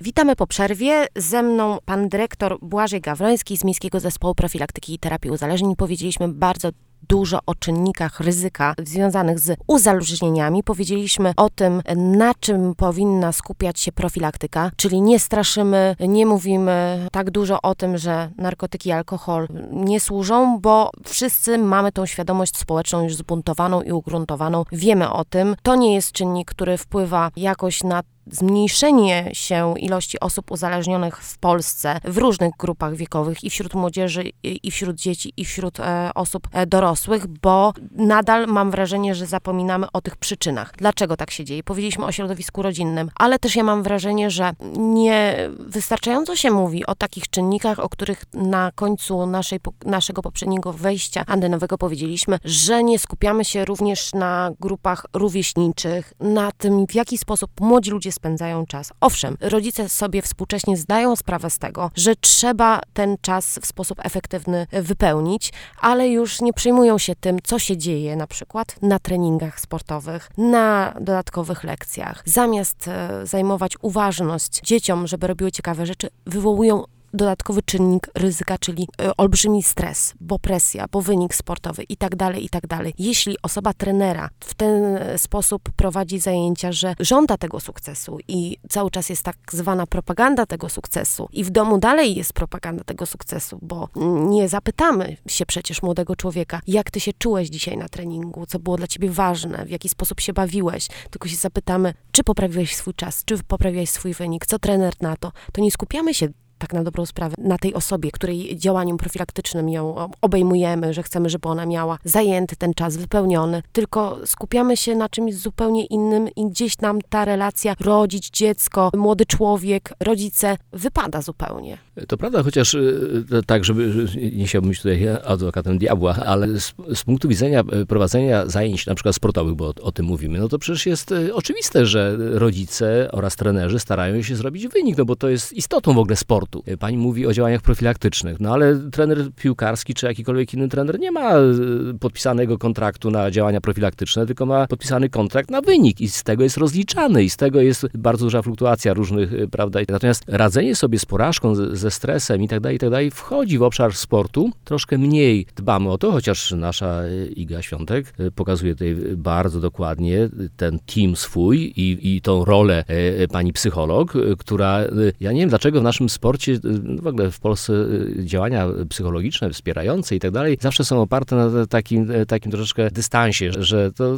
Witamy po przerwie. Ze mną pan dyrektor Błażej Gawroński z Miejskiego Zespołu Profilaktyki i Terapii Uzależnień. Powiedzieliśmy bardzo dużo o czynnikach ryzyka związanych z uzależnieniami. Powiedzieliśmy o tym, na czym powinna skupiać się profilaktyka, czyli nie straszymy, nie mówimy tak dużo o tym, że narkotyki i alkohol nie służą, bo wszyscy mamy tą świadomość społeczną już zbuntowaną i ugruntowaną. Wiemy o tym. To nie jest czynnik, który wpływa jakoś na zmniejszenie się ilości osób uzależnionych w Polsce w różnych grupach wiekowych i wśród młodzieży, i wśród dzieci, i wśród osób dorosłych, bo nadal mam wrażenie, że zapominamy o tych przyczynach. Dlaczego tak się dzieje? Powiedzieliśmy o środowisku rodzinnym, ale też ja mam wrażenie, że nie wystarczająco się mówi o takich czynnikach, o których na końcu naszego poprzedniego wejścia antenowego powiedzieliśmy, że nie skupiamy się również na grupach rówieśniczych, na tym, w jaki sposób młodzi ludzie spędzają czas. Owszem, rodzice sobie współcześnie zdają sprawę z tego, że trzeba ten czas w sposób efektywny wypełnić, ale już nie przejmują się tym, co się dzieje na przykład na treningach sportowych, na dodatkowych lekcjach. Zamiast zajmować uważność dzieciom, żeby robiły ciekawe rzeczy, wywołują dodatkowy czynnik ryzyka, czyli olbrzymi stres, bo presja, bo wynik sportowy i tak dalej, i tak dalej. Jeśli osoba trenera w ten sposób prowadzi zajęcia, że żąda tego sukcesu i cały czas jest tak zwana propaganda tego sukcesu i w domu dalej jest propaganda tego sukcesu, bo nie zapytamy się przecież młodego człowieka, jak ty się czułeś dzisiaj na treningu, co było dla ciebie ważne, w jaki sposób się bawiłeś, tylko się zapytamy, czy poprawiłeś swój czas, czy poprawiłeś swój wynik, co trener na to. To nie skupiamy się tak na dobrą sprawę, na tej osobie, której działaniem profilaktycznym ją obejmujemy, że chcemy, żeby ona miała zajęty ten czas, wypełniony, tylko skupiamy się na czymś zupełnie innym i gdzieś nam ta relacja rodzic, dziecko, młody człowiek, rodzice wypada zupełnie. To prawda, chociaż tak, żeby nie chciałbym być tutaj adwokatem diabła, ale z punktu widzenia prowadzenia zajęć na przykład sportowych, bo o tym mówimy, no to przecież jest oczywiste, że rodzice oraz trenerzy starają się zrobić wynik, no bo to jest istotą w ogóle sportu. Pani mówi o działaniach profilaktycznych, no ale trener piłkarski czy jakikolwiek inny trener nie ma podpisanego kontraktu na działania profilaktyczne, tylko ma podpisany kontrakt na wynik i z tego jest rozliczany i z tego jest bardzo duża fluktuacja różnych, prawda. Natomiast radzenie sobie z porażką, ze stresem i tak dalej, wchodzi w obszar sportu. Troszkę mniej dbamy o to, chociaż nasza Iga Świątek pokazuje tutaj bardzo dokładnie ten team swój i tą rolę pani psycholog, która, ja nie wiem dlaczego w naszym sporcie, w ogóle w Polsce działania psychologiczne, wspierające i tak dalej, zawsze są oparte na takim troszeczkę dystansie, że to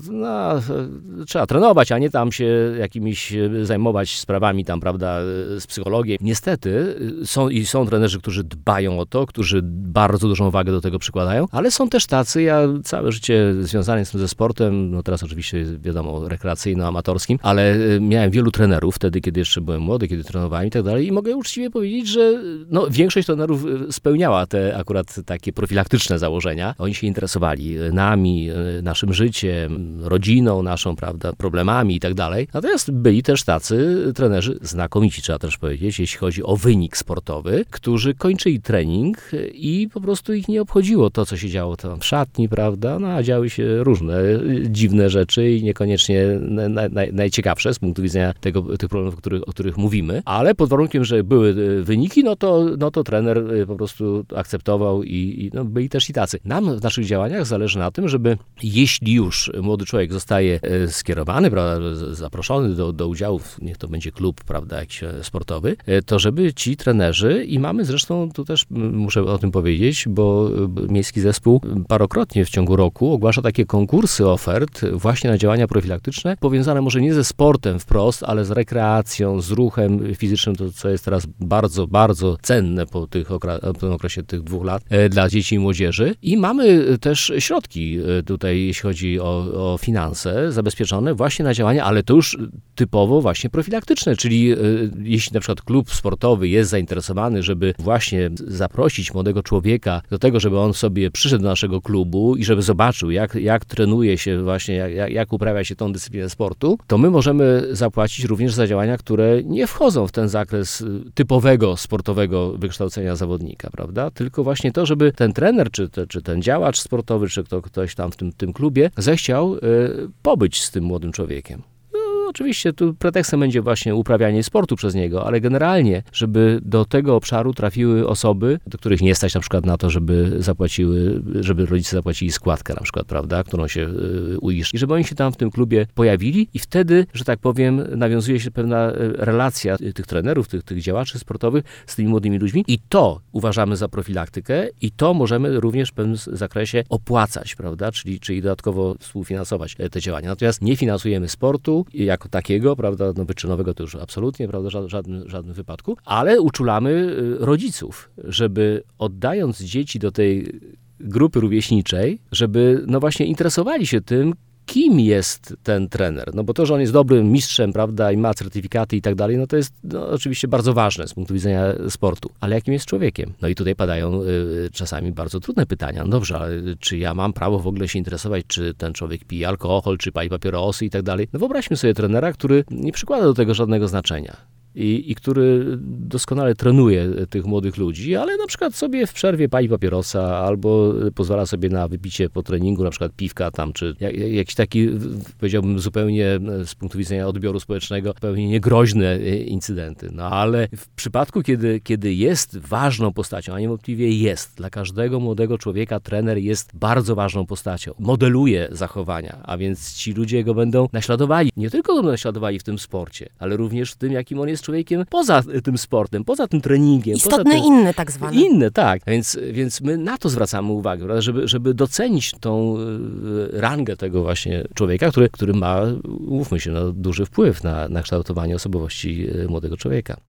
trzeba trenować, a nie tam się jakimiś zajmować sprawami tam, prawda, z psychologiem. Niestety są trenerzy, którzy dbają o to, którzy bardzo dużą wagę do tego przykładają, ale są też tacy, ja całe życie związany jestem ze sportem, no teraz oczywiście wiadomo rekreacyjno-amatorskim, ale miałem wielu trenerów wtedy, kiedy jeszcze byłem młody, kiedy trenowałem i tak dalej i mogę uczciwie powiedzieć, że większość trenerów spełniała te akurat takie profilaktyczne założenia. Oni się interesowali nami, naszym życiem, rodziną naszą, prawda, problemami i tak dalej. Natomiast byli też tacy trenerzy znakomici, trzeba też powiedzieć, jeśli chodzi o wynik sportowy, którzy kończyli trening i po prostu ich nie obchodziło to, co się działo tam w szatni, prawda, a działy się różne dziwne rzeczy i niekoniecznie najciekawsze z punktu widzenia tych problemów, o których mówimy, ale pod warunkiem, że były wyniki, no to trener po prostu akceptował i byli też i tacy. Nam w naszych działaniach zależy na tym, żeby jeśli już młody człowiek zostaje skierowany, prawda, zaproszony do udziału, niech to będzie klub, prawda, jakiś sportowy, to żeby ci trenerzy, i mamy zresztą, tu też muszę o tym powiedzieć, bo Miejski Zespół parokrotnie w ciągu roku ogłasza takie konkursy ofert właśnie na działania profilaktyczne, powiązane może nie ze sportem wprost, ale z rekreacją, z ruchem fizycznym, to co jest teraz bardzo, bardzo cenne po tym okresie tych 2 lat dla dzieci i młodzieży. I mamy też środki tutaj, jeśli chodzi o finanse zabezpieczone właśnie na działania, ale to już typowo właśnie profilaktyczne, czyli jeśli na przykład klub sportowy jest zainteresowany, żeby właśnie zaprosić młodego człowieka do tego, żeby on sobie przyszedł do naszego klubu i żeby zobaczył, jak trenuje się właśnie, jak uprawia się tą dyscyplinę sportu, to my możemy zapłacić również za działania, które nie wchodzą w ten zakres typowego sportowego wykształcenia zawodnika, prawda? Tylko właśnie to, żeby ten trener, czy ten działacz sportowy, czy ktoś tam w tym klubie zechciał pobyć z tym młodym człowiekiem. oczywiście tu pretekstem będzie właśnie uprawianie sportu przez niego, ale generalnie, żeby do tego obszaru trafiły osoby, do których nie stać na przykład na to, żeby rodzice zapłacili składkę na przykład, prawda, którą się uiszczy. I żeby oni się tam w tym klubie pojawili i wtedy, że tak powiem, nawiązuje się pewna relacja tych trenerów, tych działaczy sportowych z tymi młodymi ludźmi i to uważamy za profilaktykę i to możemy również w pewnym zakresie opłacać, prawda, czyli dodatkowo współfinansować te działania. Natomiast nie finansujemy sportu jako takiego, prawda, wyczynowego to już absolutnie, prawda, w żadnym wypadku, ale uczulamy rodziców, żeby oddając dzieci do tej grupy rówieśniczej, żeby właśnie interesowali się tym, kim jest ten trener. No bo to, że on jest dobrym mistrzem, prawda, i ma certyfikaty i tak dalej, no to jest oczywiście bardzo ważne z punktu widzenia sportu. Ale jakim jest człowiekiem? No i tutaj padają czasami bardzo trudne pytania. No dobrze, ale czy ja mam prawo w ogóle się interesować, czy ten człowiek pije alkohol, czy pali papierosy i tak dalej? No wyobraźmy sobie trenera, który nie przykłada do tego żadnego znaczenia. I który doskonale trenuje tych młodych ludzi, ale na przykład sobie w przerwie pali papierosa albo pozwala sobie na wypicie po treningu, na przykład piwka tam, czy jakiś taki, powiedziałbym, zupełnie z punktu widzenia odbioru społecznego, zupełnie niegroźne incydenty. No ale w przypadku, kiedy jest ważną postacią, a niewątpliwie jest, dla każdego młodego człowieka trener jest bardzo ważną postacią. Modeluje zachowania, a więc ci ludzie go będą naśladowali. Nie tylko go naśladowali w tym sporcie, ale również w tym, jakim on jest człowiekiem poza tym sportem, poza tym treningiem. Istotny inny tak zwany. Inny, tak. Więc my na to zwracamy uwagę, prawda? Żeby docenić tą rangę tego właśnie człowieka, który ma, mówmy się, duży wpływ na kształtowanie osobowości młodego człowieka.